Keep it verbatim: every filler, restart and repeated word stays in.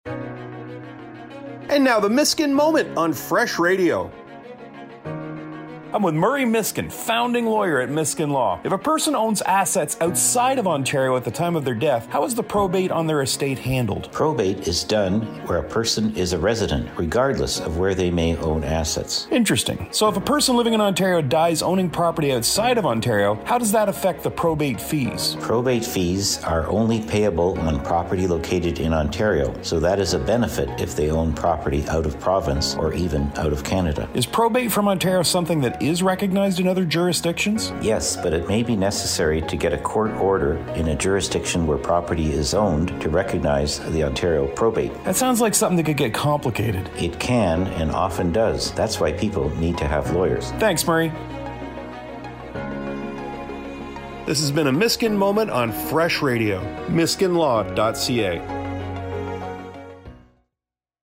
And now the Miskin Moment on Fresh Radio. I'm with Murray Miskin, founding lawyer at Miskin Law. If a person owns assets outside of Ontario at the time of their death, how is the probate on their estate handled? Probate is done where a person is a resident, regardless of where they may own assets. Interesting. So if a person living in Ontario dies owning property outside of Ontario, how does that affect the probate fees? Probate fees are only payable on property located in Ontario, so that is a benefit if they own property out of province or even out of Canada. Is probate from Ontario something that is recognized in other jurisdictions? Yes, but it may be necessary to get a court order in a jurisdiction where property is owned to recognize the Ontario probate. That sounds like something that could get complicated. It can and often does. That's why people need to have lawyers. Thanks, Murray. This has been a Miskin Moment on Fresh Radio. miskin law dot c a.